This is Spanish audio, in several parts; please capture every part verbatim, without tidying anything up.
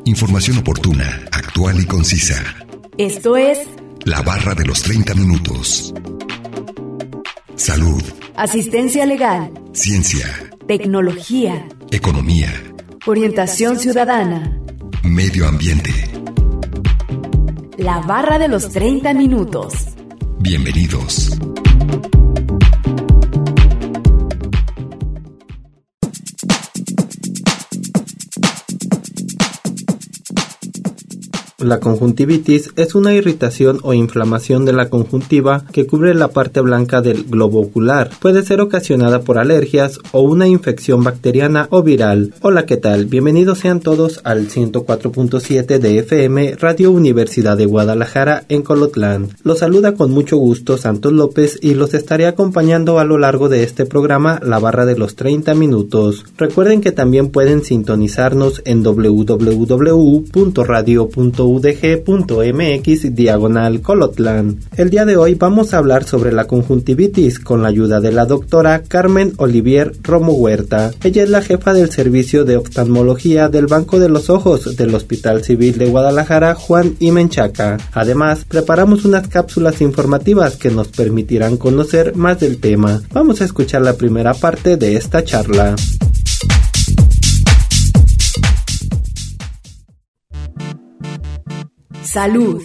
Información oportuna, actual y concisa. Esto es La Barra de los treinta minutos. Salud. Asistencia legal. Ciencia. Tecnología. Economía. Orientación ciudadana. Medio ambiente. La Barra de los treinta minutos. Bienvenidos. La conjuntivitis es una irritación o inflamación de la conjuntiva que cubre la parte blanca del globo ocular. Puede ser ocasionada por alergias o una infección bacteriana o viral. Hola, ¿qué tal? Bienvenidos sean todos al ciento cuatro punto siete de F M Radio Universidad de Guadalajara en Colotlán. Los saluda con mucho gusto Santos López y los estaré acompañando a lo largo de este programa La Barra de los treinta minutos. Recuerden que también pueden sintonizarnos en doble u doble u doble u punto radio punto u d g punto m x diagonal Colotlán. El día de hoy vamos a hablar sobre la conjuntivitis con la ayuda de la doctora Carmen Olivier Romo Huerta. Ella es la jefa del servicio de oftalmología del Banco de los Ojos del Hospital Civil de Guadalajara Juan I. Menchaca. Además, preparamos unas cápsulas informativas que nos permitirán conocer más del tema. Vamos a escuchar la primera parte de esta charla. Salud.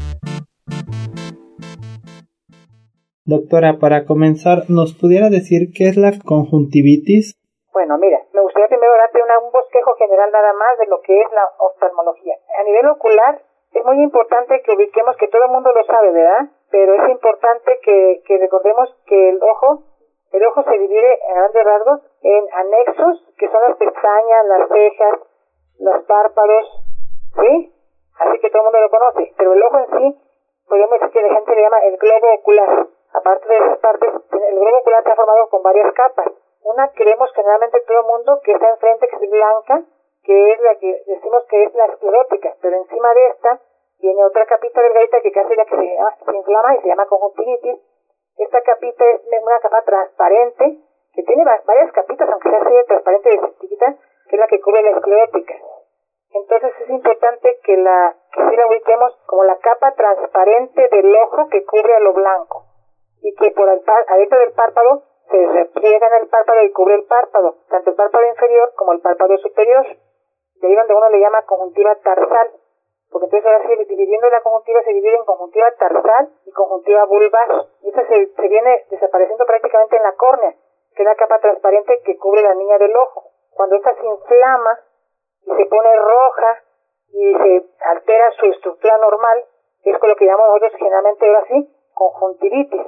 Doctora, para comenzar, ¿nos pudiera decir qué es la conjuntivitis? Bueno, mira, me gustaría primero darte una, un bosquejo general nada más de lo que es la oftalmología. A nivel ocular, es muy importante que ubiquemos, que todo el mundo lo sabe, ¿verdad? Pero es importante que, que recordemos que el ojo, el ojo se divide a grandes rasgos en anexos, que son las pestañas, las cejas, los párpados, ¿sí? Así que todo el mundo lo conoce, pero el ojo en sí, podemos decir que la gente le llama el globo ocular. Aparte de esas partes, el globo ocular está formado con varias capas. Una que vemos generalmente todo el mundo, que está enfrente, que es blanca, que es la que decimos que es la esclerótica, pero encima de esta viene otra capita delgadita que casi la que se, se inflama y se llama conjuntivitis. Esta capita es una capa transparente, que tiene varias capitas, aunque sea así de transparente y chiquita, que es la que cubre la esclerótica. Entonces es importante que la que sí la ubiquemos como la capa transparente del ojo que cubre a lo blanco y que por el par, adentro del párpado se repliega en el párpado y cubre el párpado, tanto el párpado inferior como el párpado superior. De ahí donde uno le llama conjuntiva tarsal, porque entonces ahora sí, dividiendo la conjuntiva se divide en conjuntiva tarsal y conjuntiva vulvar. Y esa se, se viene desapareciendo prácticamente en la córnea, que es la capa transparente que cubre la niña del ojo. Cuando esta se inflama y se pone roja y se altera su estructura normal, es con lo que llamamos nosotros generalmente ahora sí, conjuntivitis.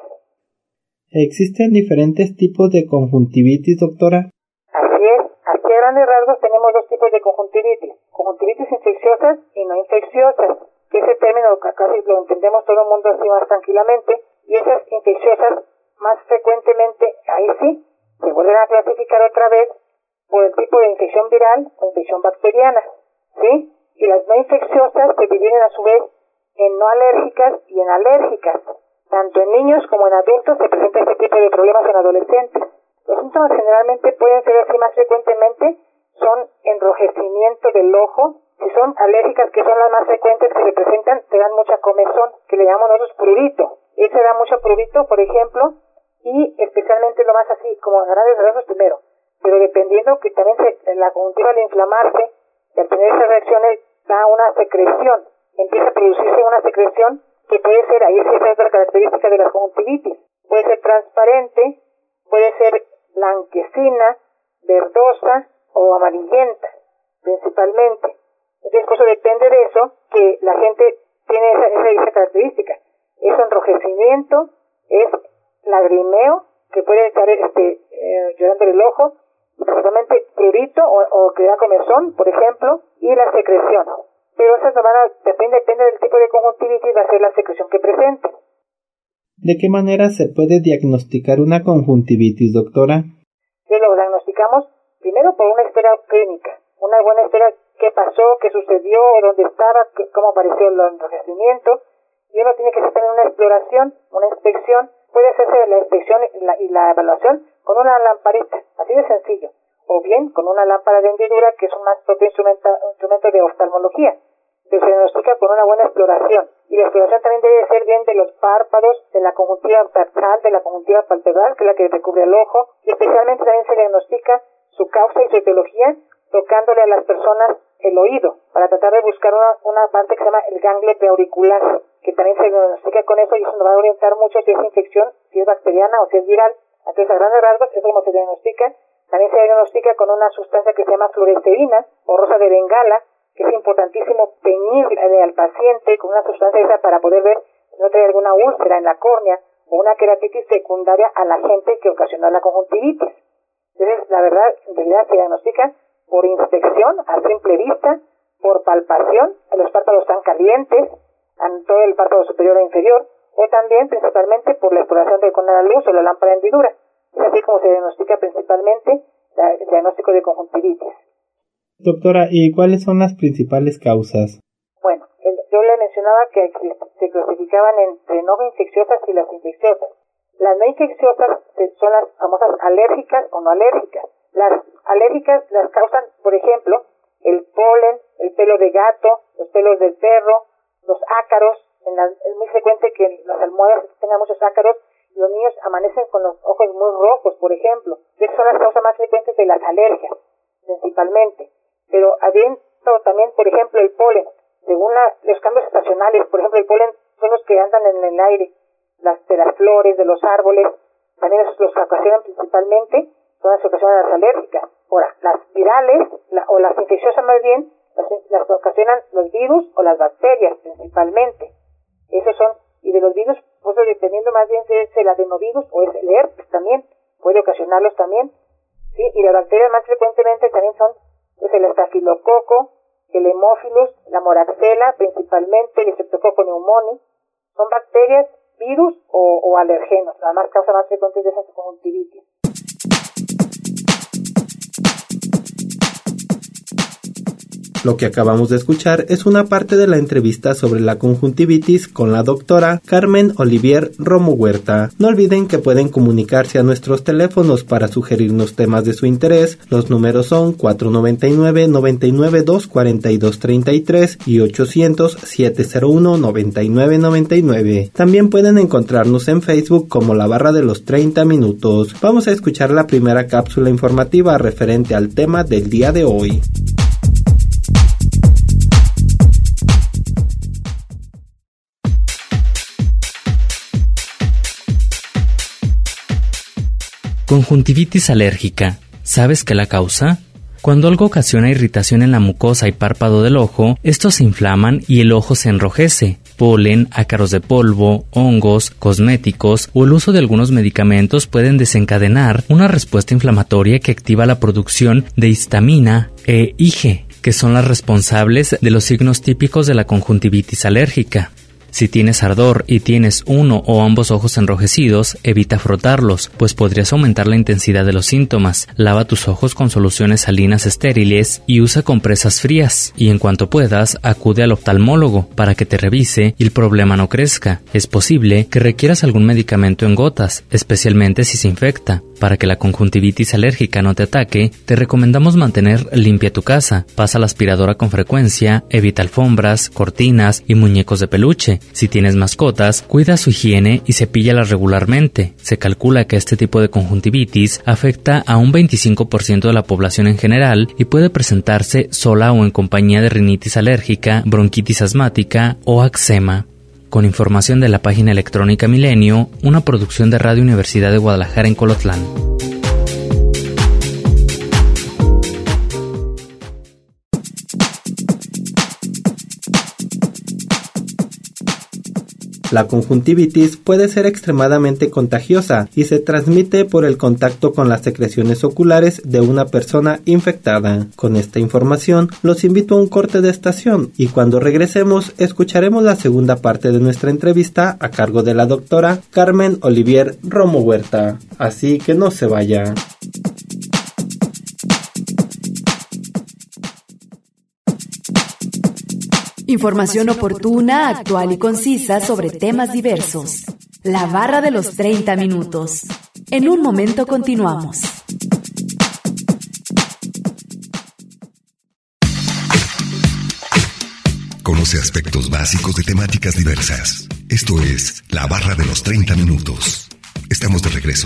¿Existen diferentes tipos de conjuntivitis, doctora? Así es, aquí a grandes rasgos tenemos dos tipos de conjuntivitis, conjuntivitis infecciosas y no infecciosas, que ese término casi lo entendemos todo el mundo así más tranquilamente, y esas infecciosas más frecuentemente, ahí sí, se vuelven a clasificar otra vez por el tipo de infección viral o infección bacteriana, ¿sí? Y las no infecciosas se dividen a su vez en no alérgicas y en alérgicas. Tanto en niños como en adultos se presenta este tipo de problemas en adolescentes. Los síntomas generalmente pueden ser así más frecuentemente, son enrojecimiento del ojo. Si son alérgicas, que son las más frecuentes que se presentan, te dan mucha comezón, que le llamamos nosotros prurito. Ese da mucho prurito, por ejemplo, y especialmente lo más así, como a grandes rasgos primero. Pero dependiendo que también se, la conjuntiva al inflamarse y al tener esas reacciones da una secreción, empieza a producirse una secreción que puede ser, ahí sí es otra característica de la conjuntivitis, puede ser transparente, puede ser blanquecina, verdosa o amarillenta, principalmente. Entonces, por eso depende de eso que la gente tiene esa, esa, esa característica. Es enrojecimiento, es lagrimeo, que puede estar este, eh, llorando el ojo, principalmente prurito o, o que da comezón, por ejemplo, y la secreción. Pero esas no van a, depende, depende del tipo de conjuntivitis, va a ser la secreción que presente. ¿De qué manera se puede diagnosticar una conjuntivitis, doctora? Sí, lo diagnosticamos primero por una historia clínica, una buena historia, qué pasó, qué sucedió, dónde estaba, qué, cómo apareció el enrojecimiento, y uno tiene que hacer una exploración, una inspección, puede hacerse la inspección y la, y la evaluación con una lamparita, así de sencillo. o bien con una lámpara de hendidura, que es un más propio instrumento, instrumento de oftalmología, pero se diagnostica con una buena exploración. Y la exploración también debe ser bien de los párpados, de la conjuntiva tarsal, de la conjuntiva palpebral, que es la que recubre el ojo, y especialmente también se diagnostica su causa y su etiología tocándole a las personas el oído, para tratar de buscar una, una parte que se llama el ganglio preauricular, que también se diagnostica con eso, y eso nos va a orientar mucho si es infección, si es bacteriana o si es viral. Entonces, a grandes rasgos, es como se diagnostica. También se diagnostica con una sustancia que se llama fluoresceína o rosa de Bengala, que es importantísimo teñirle al paciente con una sustancia esa para poder ver si no trae alguna úlcera en la córnea o una queratitis secundaria al agente que ocasionó la conjuntivitis. Entonces, la verdad, en realidad se diagnostica por inspección a simple vista, por palpación, los párpados están calientes, en todo el párpado superior e inferior, o también principalmente por la exploración de con la luz o la lámpara de hendidura. Es así como se diagnostica principalmente la, el diagnóstico de conjuntivitis. Doctora, ¿y cuáles son las principales causas? Bueno, el, yo le mencionaba que se clasificaban entre no infecciosas y las infecciosas. Las no infecciosas son las famosas alérgicas o no alérgicas. Las alérgicas las causan, por ejemplo, el polen, el pelo de gato, los pelos del perro, los ácaros. En la, es muy frecuente que las almohadas tengan muchos ácaros y los niños amanecen con los ojos muy rojos, por ejemplo. Esas son las causas más frecuentes de las alergias, principalmente. Pero habiendo también, por ejemplo, el polen, según la, los cambios estacionales, por ejemplo, el polen son los que andan en el aire, las de las flores, de los árboles, también esos los ocasionan principalmente, son las que ocasionan las alérgicas. Ahora, las virales, la, o las infecciosas más bien, las, las ocasionan los virus o las bacterias principalmente. Esos son, y de los virus, pues dependiendo más bien si es el adenovirus o es el herpes también, puede ocasionarlos también, ¿sí? Y las bacterias más frecuentemente también son pues, el estafilococo, el hemófilus, la moraxela, principalmente el streptococcus pneumoniae, son bacterias, virus o, o alergenos, la más causa más frecuente de esa conjuntivitis. Lo que acabamos de escuchar es una parte de la entrevista sobre la conjuntivitis con la doctora Carmen Olivier Romo Huerta. No olviden que pueden comunicarse a nuestros teléfonos para sugerirnos temas de su interés. Los números son cuatro noventa y nueve, noventa y nueve, doscientos cuarenta y dos treinta y tres y ochocientos, setecientos uno, noventa y nueve noventa y nueve. También pueden encontrarnos en Facebook como La Barra de los treinta Minutos. Vamos a escuchar la primera cápsula informativa referente al tema del día de hoy. Conjuntivitis alérgica. ¿Sabes qué la causa? Cuando algo ocasiona irritación en la mucosa y párpado del ojo, estos se inflaman y el ojo se enrojece. Polen, ácaros de polvo, hongos, cosméticos o el uso de algunos medicamentos pueden desencadenar una respuesta inflamatoria que activa la producción de histamina e I G E, que son las responsables de los signos típicos de la conjuntivitis alérgica. Si tienes ardor y tienes uno o ambos ojos enrojecidos, evita frotarlos, pues podrías aumentar la intensidad de los síntomas. Lava tus ojos con soluciones salinas estériles y usa compresas frías. Y en cuanto puedas, acude al oftalmólogo para que te revise y el problema no crezca. Es posible que requieras algún medicamento en gotas, especialmente si se infecta. Para que la conjuntivitis alérgica no te ataque, te recomendamos mantener limpia tu casa. Pasa la aspiradora con frecuencia, evita alfombras, cortinas y muñecos de peluche. Si tienes mascotas, cuida su higiene y cepíllalas regularmente. Se calcula que este tipo de conjuntivitis afecta a un veinticinco por ciento de la población en general y puede presentarse sola o en compañía de rinitis alérgica, bronquitis asmática o eczema. Con información de la página electrónica Milenio, una producción de Radio Universidad de Guadalajara en Colotlán. La conjuntivitis puede ser extremadamente contagiosa y se transmite por el contacto con las secreciones oculares de una persona infectada. Con esta información, los invito a un corte de estación y cuando regresemos escucharemos la segunda parte de nuestra entrevista a cargo de la doctora Carmen Olivier Romo Huerta. Así que no se vaya. Información oportuna, actual y concisa sobre temas diversos. La Barra de los treinta Minutos. En un momento continuamos. Conoce aspectos básicos de temáticas diversas. Esto es La Barra de los treinta Minutos. Estamos de regreso.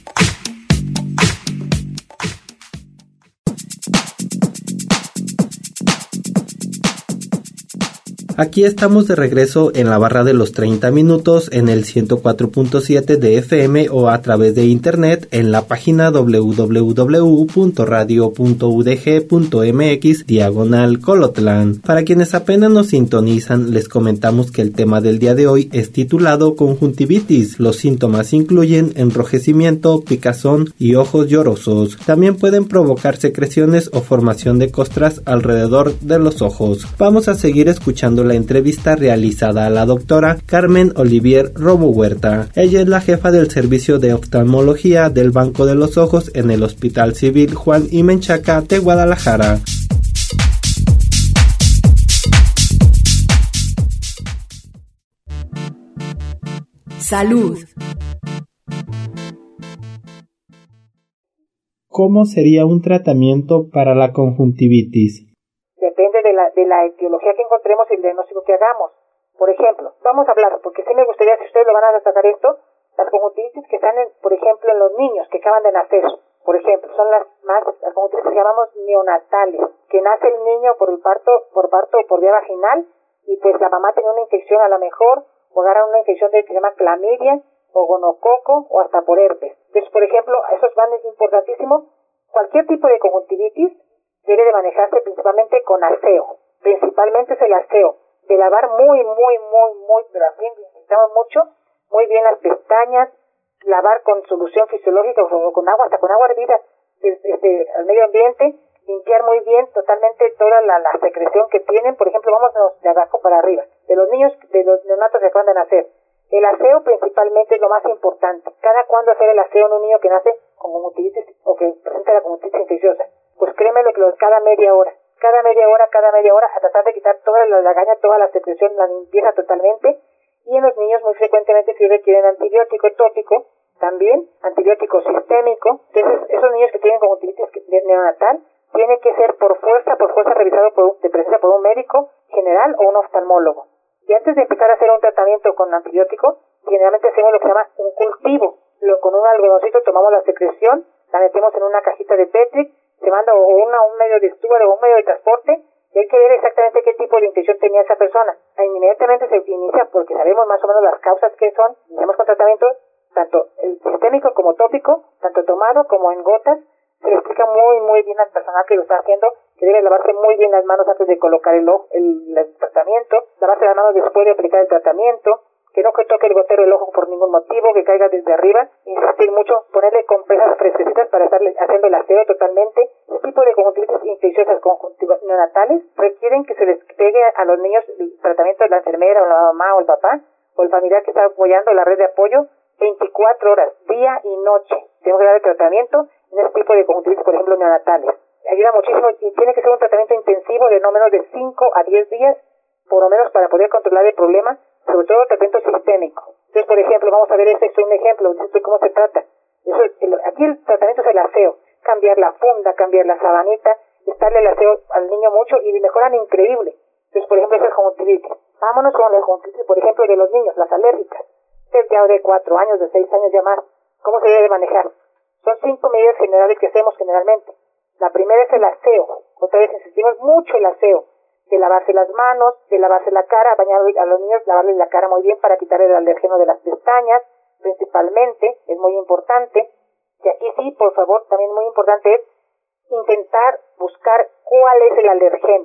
Aquí estamos de regreso en la barra de los treinta minutos en el ciento cuatro punto siete de F M o a través de internet en la página doble u doble u doble u punto radio punto u d g punto m x diagonal Colotlán. Para quienes apenas nos sintonizan, les comentamos que el tema del día de hoy es titulado Conjuntivitis. Los síntomas incluyen enrojecimiento, picazón y ojos llorosos. También pueden provocar secreciones o formación de costras alrededor de los ojos. Vamos a seguir escuchando la entrevista realizada a la doctora Carmen Olivier Robo Huerta. Ella es la jefa del servicio de oftalmología del Banco de los Ojos en el Hospital Civil Juan I. Menchaca de Guadalajara. Salud. ¿Cómo sería un tratamiento para la conjuntivitis? Depende de la, de la etiología que encontremos y el diagnóstico que hagamos. Por ejemplo, vamos a hablar, porque sí me gustaría, si ustedes lo van a destacar esto, las conjuntivitis que están, en, por ejemplo, en los niños que acaban de nacer. Por ejemplo, son las más, las conjuntivitis que llamamos neonatales, que nace el niño por el parto, por parto o por vía vaginal, y pues la mamá tenía una infección a lo mejor, o agarra una infección de, que se llama clamidia, o gonococo, o hasta por herpes. Entonces, por ejemplo, esos van es importantísimo. Cualquier tipo de conjuntivitis debe de manejarse principalmente con aseo. Principalmente es el aseo. De lavar muy, muy, muy, muy, pero así necesitamos mucho, muy bien las pestañas, lavar con solución fisiológica o con agua, hasta con agua hervida desde, desde el medio ambiente, limpiar muy bien totalmente toda la, la secreción que tienen. Por ejemplo, vamos de abajo para arriba. De los niños, de los neonatos que acaban de nacer. El aseo principalmente es lo más importante. Cada cuándo hacer el aseo en un niño que nace con conjuntivitis o que presenta la conjuntivitis infecciosa. Pues créeme lo que lo, cada media hora, cada media hora, cada media hora, a tratar de quitar toda la lagaña, toda la secreción, la limpieza totalmente. Y en los niños muy frecuentemente sí requieren antibiótico tópico, también antibiótico sistémico. Entonces, esos niños que tienen conjuntivitis neonatal, tiene que ser por fuerza, por fuerza revisado por, de presencia por un médico general o un oftalmólogo. Y antes de empezar a hacer un tratamiento con antibiótico, generalmente hacemos lo que se llama un cultivo. Lo, con un algodoncito tomamos la secreción, la metemos en una cajita de Petri, se manda o una, un medio de estudio o un medio de transporte, y hay que ver exactamente qué tipo de infección tenía esa persona. E inmediatamente se inicia, porque sabemos más o menos las causas que son, iniciamos con tratamiento, tanto el sistémico como tópico, tanto tomado como en gotas. Se le explica muy, muy bien al personal que lo está haciendo, que debe lavarse muy bien las manos antes de colocar el, el, el tratamiento, lavarse las manos después de aplicar el tratamiento, que no que toque el gotero del ojo por ningún motivo, que caiga desde arriba, insistir mucho, ponerle compresas fresquecitas para estarle haciendo el aseo totalmente. Este tipo de conjuntivitis infecciosas conjuntivas neonatales requieren que se les pegue a los niños el tratamiento de la enfermera o la mamá o el papá o el familiar que está apoyando la red de apoyo veinticuatro horas, día y noche. Tenemos que dar el tratamiento en este tipo de conjuntivitis, por ejemplo, neonatales. Ayuda muchísimo y tiene que ser un tratamiento intensivo de no menos de cinco a diez días, por lo menos para poder controlar el problema, sobre todo el tratamiento sistémico. Entonces, por ejemplo, vamos a ver, este es un ejemplo de cómo se trata. Eso es, el, aquí el tratamiento es el aseo, cambiar la funda, cambiar la sabanita, estarle el aseo al niño mucho y mejoran increíble. Entonces, por ejemplo, esa es conjuntivitis. Vámonos con la conjuntivitis, por ejemplo, de los niños, las alérgicas. Es ya de cuatro años, de seis años ya más. ¿Cómo se debe manejar? Son cinco medidas generales que hacemos generalmente. La primera es el aseo. Otra vez insistimos mucho el aseo. De lavarse las manos, de lavarse la cara, bañar a los niños, lavarles la cara muy bien para quitar el alérgeno de las pestañas, principalmente, es muy importante. Y aquí sí, por favor, también muy importante es intentar buscar cuál es el alergeno.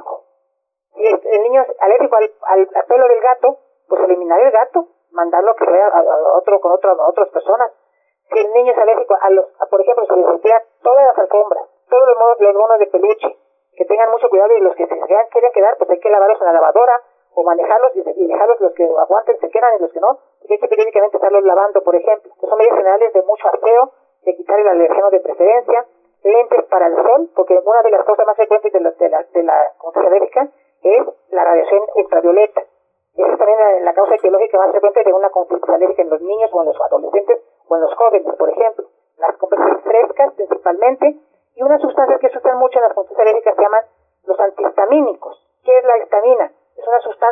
Si el niño es alérgico al, al, al pelo del gato, pues eliminar el gato, mandarlo a que vaya a, a otro con otro, a otras personas. Si el niño es alérgico a los, a, por ejemplo, se les retira todas las alfombras, todos los, modos, los monos de peluche, que tengan mucho cuidado y los que se quieren quedar, pues hay que lavarlos en la lavadora o manejarlos y, y dejarlos, los que aguanten se quedan y los que no, pues hay que periódicamente estarlos lavando, por ejemplo. Entonces son medidas generales de mucho aseo, de quitar el alergeno de preferencia, lentes para el sol, porque una de las cosas más frecuentes de la, de la, de la conjuntivitis alérgica es la radiación ultravioleta. Esa es también la, la causa etiológica más frecuente de una conjuntivitis alérgica en los niños o en los adolescentes o en los jóvenes, por ejemplo. Las compresas frescas principalmente, y unas sustancias que se usan mucho en las conjuntivitis alérgicas se llaman los antihistamínicos. ¿Qué es la histamina? Es una sustancia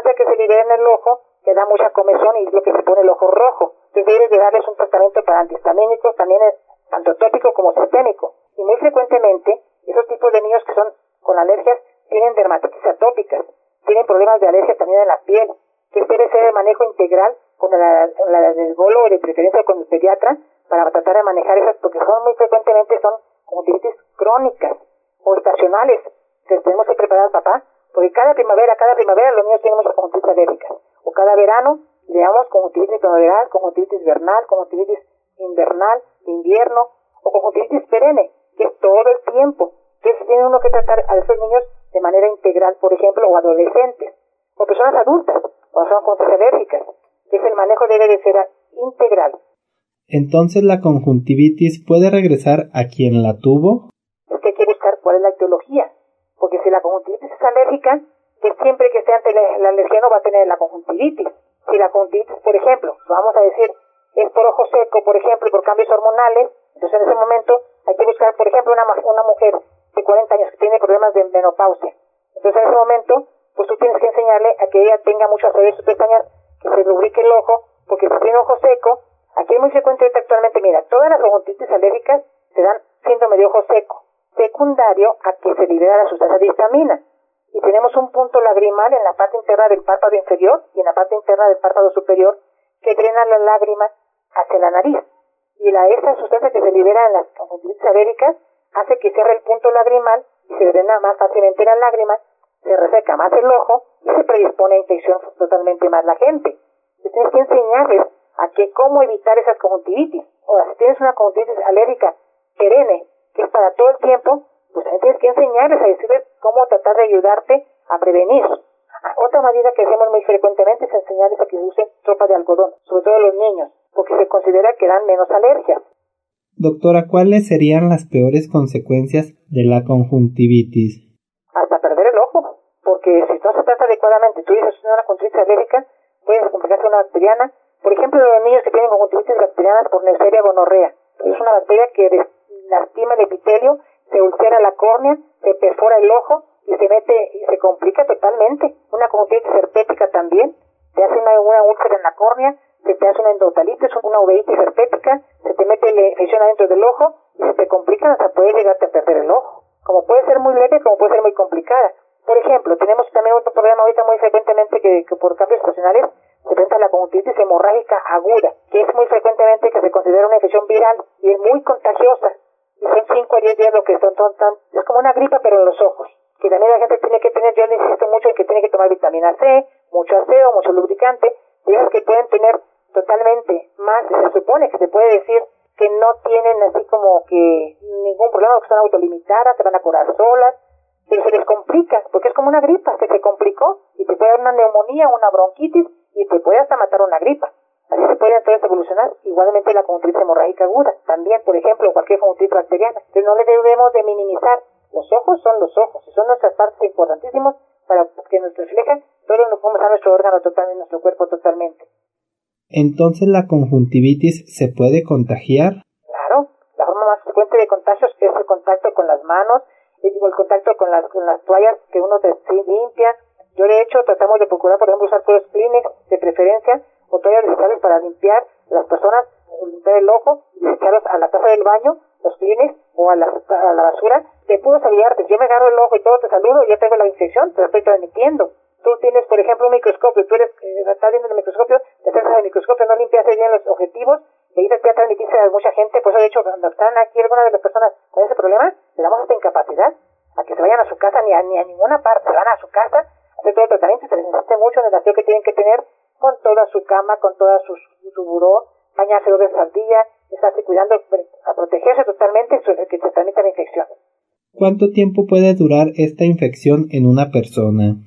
libera en el ojo, que da mucha comezón y es lo que se pone el ojo rojo. Entonces debes de darles un tratamiento para antihistamínicos, también es tanto tópico como sistémico. Y muy frecuentemente, esos tipos de niños que son con alergias tienen dermatitis atópicas, tienen problemas de alergia también en la piel. Entonces debe ser el manejo integral con la, la del golo o de preferencia con el pediatra para tratar de manejar esas, porque son muy frecuentemente son conjuntivitis crónicas o estacionales. Entonces tenemos que preparar al papá, porque cada primavera, cada primavera los niños tienen muchas conjuntivitis alérgicas. O cada verano le damos conjuntivitis primaveral, conjuntivitis vernal, conjuntivitis invernal, invierno, o conjuntivitis perenne, que es todo el tiempo. Entonces tiene uno que tratar a esos niños de manera integral, por ejemplo, o adolescentes, o personas adultas, o son conjuntivitis alérgicas. Entonces el manejo debe de ser integral. Entonces, ¿la conjuntivitis puede regresar a quien la tuvo? Es que hay que buscar cuál es la etiología, porque si la conjuntivitis es alérgica, que siempre que esté ante el alergeno va a tener la conjuntivitis. Si la conjuntivitis, por ejemplo, vamos a decir, es por ojo seco, por ejemplo, y por cambios hormonales, entonces en ese momento hay que buscar, por ejemplo, una, una mujer de cuarenta años que tiene problemas de menopausia. Entonces en ese momento, pues tú tienes que enseñarle a que ella tenga mucho aceite de sus pestañas, que se lubrique el ojo, porque si tiene ojo seco, aquí es muy frecuente actualmente, mira, todas las conjuntivitis alérgicas se dan síndrome de ojo seco, secundario a que se libera la sustancia de histamina. Y tenemos un punto lagrimal en la parte interna del párpado inferior y en la parte interna del párpado superior que drena la lágrima hacia la nariz. Y la, esa sustancia que se libera en las conjuntivitis alérgicas hace que cierre el punto lagrimal y se drena más fácilmente la lágrima, se reseca más el ojo y se predispone a infección totalmente más la gente. Entonces tienes que enseñarles a que cómo evitar esas conjuntivitis. Ahora, si tienes una conjuntivitis alérgica perenne, que es para todo el tiempo, pues también tienes que enseñarles a decirles cómo tratar de ayudarte a prevenir. Otra medida que hacemos muy frecuentemente es enseñarles a que usen ropa de algodón, sobre todo a los niños, porque se considera que dan menos alergias. Doctora, ¿cuáles serían las peores consecuencias de la conjuntivitis? Hasta perder el ojo, porque si no se trata adecuadamente, tú dices una conjuntivitis alérgica, puede complicarse una bacteriana. Por ejemplo, los niños que tienen conjuntivitis bacterianas por Neisseria gonorrea, es una bacteria que lastima el epitelio, se ulcera la córnea, se perfora el ojo y se mete y se complica totalmente. Una conjuntivitis herpética también, te hace una, una úlcera en la córnea, se te hace una endotelitis, una uveitis herpética, se te mete la infección adentro del ojo y se te complica hasta puede llegarte a perder el ojo. Como puede ser muy leve, como puede ser muy complicada. Por ejemplo, tenemos también otro problema ahorita muy frecuentemente que, que por cambios estacionales se presenta la conjuntivitis hemorrágica aguda, que es muy frecuentemente que se considera una infección viral y es muy contagiosa. Y son cinco a diez días lo que son, son tan, es como una gripa pero en los ojos, que también la gente tiene que tener, yo le insisto mucho en que tiene que tomar vitamina C, mucho aseo, mucho lubricante, y esas que pueden tener totalmente más, se supone que se puede decir que no tienen así como que ningún problema, que están autolimitadas, se van a curar solas, pero se les complica, porque es como una gripa, que se complicó y te puede dar una neumonía, una bronquitis y te puede hasta matar una gripa. Así se puede entonces evolucionar. Igualmente la conjuntivitis hemorrágica aguda, también, por ejemplo, cualquier conjuntivitis bacteriana. Entonces no le debemos de minimizar. Los ojos son los ojos y son nuestras partes importantísimas para que nos reflejen todo lo que podemos a nuestro órgano totalmente, nuestro cuerpo totalmente. Entonces, ¿la conjuntivitis se puede contagiar? Claro, la forma más frecuente de contagios es el contacto con las manos, digo, el contacto con las, con las toallas que uno se limpia. Yo de hecho tratamos de procurar, por ejemplo, usar puros Kleenex de preferencia o toallas desechables para limpiar las personas, limpiar el ojo y echarlos a la taza del baño, los Kleenex o a la, a la basura, de puro saludarte. Yo me agarro el ojo y todo te saludo y ya tengo la infección, te la estoy transmitiendo. Tú tienes, por ejemplo, un microscopio, tú eres, eh, estás viendo el microscopio, te acercas al microscopio, no limpias bien los objetivos, y ahí te ya transmitiste a mucha gente. Por eso, de hecho, cuando están aquí algunas de las personas con ese problema, le damos esta incapacidad a que se vayan a su casa ni a, ni a ninguna parte, se van a su casa, hacer todo el tratamiento, se les insiste mucho en el aseo que tienen que tener con toda su cama, con toda su, su buró, bañarse dos veces al día, estarse cuidando, a protegerse totalmente que se transmita la infección. ¿Cuánto tiempo puede durar esta infección en una persona?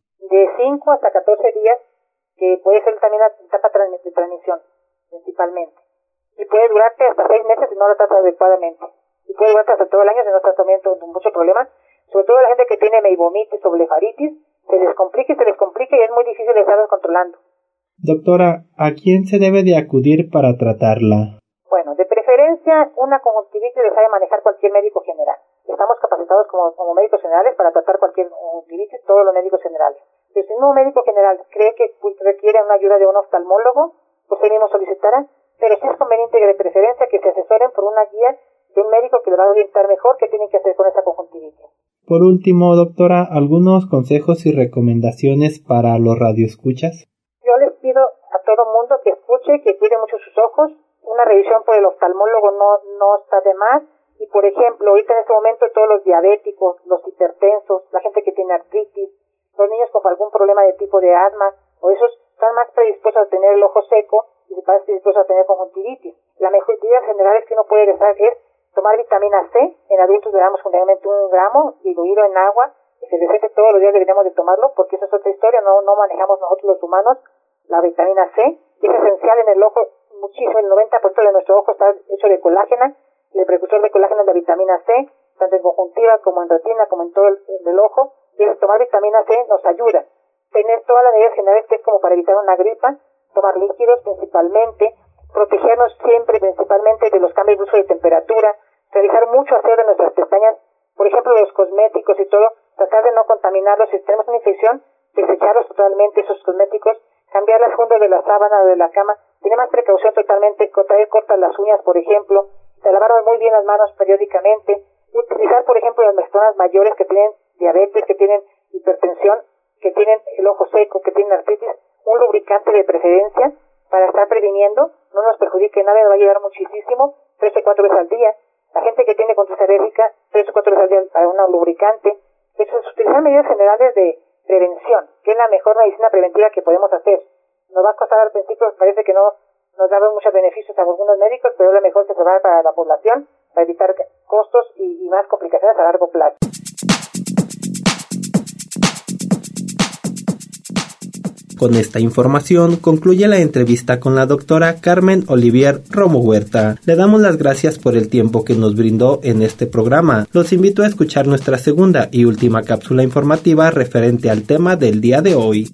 De cinco hasta catorce días, que puede ser también la etapa de transmisión, principalmente. Y puede durarte hasta seis meses si no lo tratas adecuadamente. Y puede durarte hasta todo el año si no estás también con mucho problema. Sobre todo la gente que tiene meibomitis o blefaritis, se les complica y se les complica y es muy difícil de estarlos controlando. Doctora, ¿a quién se debe de acudir para tratarla? Bueno, de preferencia, una conjuntivitis le sabe manejar cualquier médico general. Estamos capacitados como, como médicos generales para tratar cualquier conjuntivitis, todos los médicos generales. Pero si un médico general cree que requiere una ayuda de un oftalmólogo, pues él mismo solicitará, pero sí es conveniente de preferencia que se asesoren por una guía de un médico que le va a orientar mejor qué tienen que hacer con esa conjuntivitis. Por último, doctora, ¿algunos consejos y recomendaciones para los radioescuchas? Yo les pido a todo mundo que escuche, que cuide mucho sus ojos. Una revisión por el oftalmólogo no, no está de más. Y por ejemplo, ahorita en este momento todos los diabéticos, los hipertensos, la gente que tiene artritis, los niños con algún problema de tipo de asma, o esos están más predispuestos a tener el ojo seco y más predispuestos a tener conjuntivitis. La mejor idea general es que uno puede dejar es tomar vitamina C. En adultos le damos generalmente un gramo diluido en agua, que se recete todos los días, deberíamos de tomarlo, porque esa es otra historia, no, no manejamos nosotros los humanos la vitamina C, es esencial en el ojo, muchísimo, el noventa por ciento de nuestro ojo está hecho de colágena, y el precursor de colágeno es la vitamina C, tanto en conjuntiva como en retina, como en todo el, el ojo. Entonces tomar vitamina C nos ayuda. Tener todas las medidas generales que es como para evitar una gripa, tomar líquidos principalmente, protegernos siempre principalmente de los cambios de uso de temperatura, realizar mucho aseo de nuestras pestañas, por ejemplo los cosméticos y todo, tratar de no contaminarlos. Si tenemos una infección, desecharlos totalmente esos cosméticos, cambiar las fundas de la sábana o de la cama, tener más precaución totalmente, traer cortas las uñas, por ejemplo, lavarnos muy bien las manos periódicamente, utilizar, por ejemplo, las personas mayores que tienen diabetes, que tienen hipertensión, que tienen el ojo seco, que tienen artritis, un lubricante de preferencia para estar previniendo, no nos perjudique nada, nos va a ayudar muchísimo, tres o cuatro veces al día. La gente que tiene condición alérgica, tres o cuatro veces al día para un lubricante. Entonces, utilizar medidas generales de prevención, que es la mejor medicina preventiva que podemos hacer. Nos va a costar al principio, parece que no nos da muchos beneficios a algunos médicos, pero es lo mejor que se va para la población, para evitar costos y, y más complicaciones a largo plazo. Con esta información concluye la entrevista con la doctora Carmen Olivier Romo Huerta. Le damos las gracias por el tiempo que nos brindó en este programa. Los invito a escuchar nuestra segunda y última cápsula informativa referente al tema del día de hoy.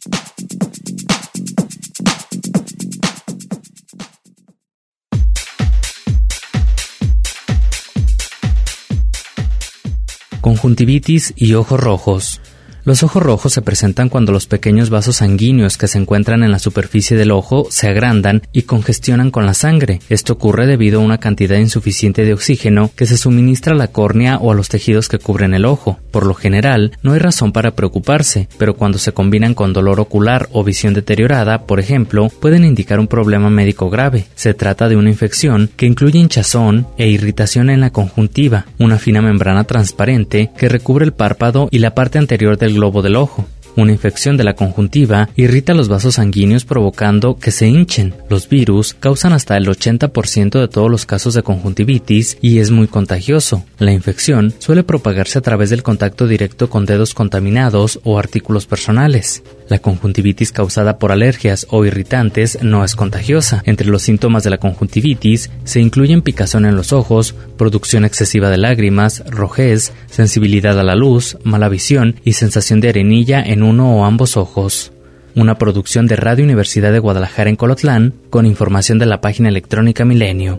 Conjuntivitis y ojos rojos. Los ojos rojos se presentan cuando los pequeños vasos sanguíneos que se encuentran en la superficie del ojo se agrandan y congestionan con la sangre. Esto ocurre debido a una cantidad insuficiente de oxígeno que se suministra a la córnea o a los tejidos que cubren el ojo. Por lo general, no hay razón para preocuparse, pero cuando se combinan con dolor ocular o visión deteriorada, por ejemplo, pueden indicar un problema médico grave. Se trata de una infección que incluye hinchazón e irritación en la conjuntiva, una fina membrana transparente que recubre el párpado y la parte anterior del globo del ojo. Una infección de la conjuntiva irrita los vasos sanguíneos provocando que se hinchen. Los virus causan hasta el ochenta por ciento de todos los casos de conjuntivitis y es muy contagioso. La infección suele propagarse a través del contacto directo con dedos contaminados o artículos personales. La conjuntivitis causada por alergias o irritantes no es contagiosa. Entre los síntomas de la conjuntivitis se incluyen picazón en los ojos, producción excesiva de lágrimas, rojez, sensibilidad a la luz, mala visión y sensación de arenilla en uno o ambos ojos. Una producción de Radio Universidad de Guadalajara en Colotlán, con información de la página electrónica Milenio.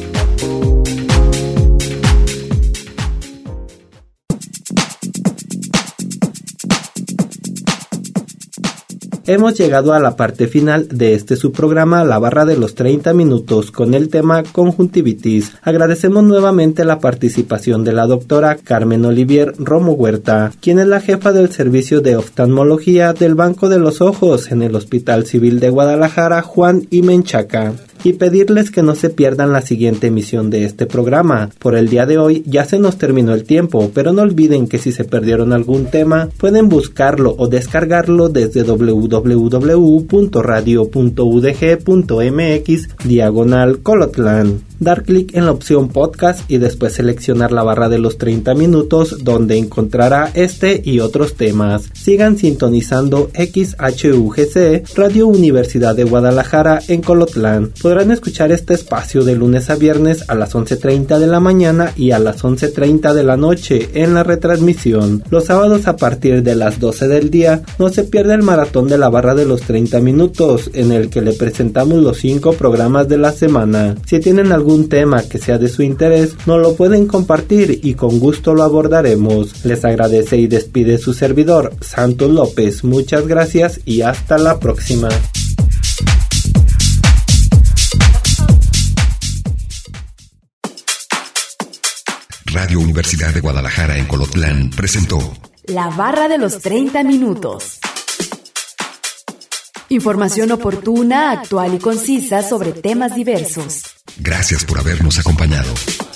Hemos llegado a la parte final de este subprograma La Barra de los treinta minutos con el tema conjuntivitis. Agradecemos nuevamente la participación de la doctora Carmen Olivier Romo Huerta, quien es la jefa del servicio de oftalmología del Banco de los Ojos en el Hospital Civil de Guadalajara Juan I. Menchaca. Y pedirles que no se pierdan la siguiente emisión de este programa. Por el día de hoy ya se nos terminó el tiempo, pero no olviden que si se perdieron algún tema, pueden buscarlo o descargarlo desde w w w punto radio punto u d g punto m x diagonal Colotlán. Dar clic en la opción podcast y después seleccionar la barra de los treinta minutos donde encontrará este y otros temas. Sigan sintonizando X H U G C, Radio Universidad de Guadalajara en Colotlán. Podrán escuchar este espacio de lunes a viernes a las once treinta de la mañana y a las once treinta de la noche en la retransmisión. Los sábados a partir de las doce del día no se pierde el maratón de la barra de los treinta minutos, en el que le presentamos los cinco programas de la semana. Si tienen algún tema que sea de su interés, nos lo pueden compartir y con gusto lo abordaremos. Les agradece y despide su servidor, Santos López. Muchas gracias y hasta la próxima. Radio Universidad de Guadalajara en Colotlán presentó La Barra de los treinta minutos. Información oportuna, actual y concisa sobre temas diversos. Gracias por habernos acompañado.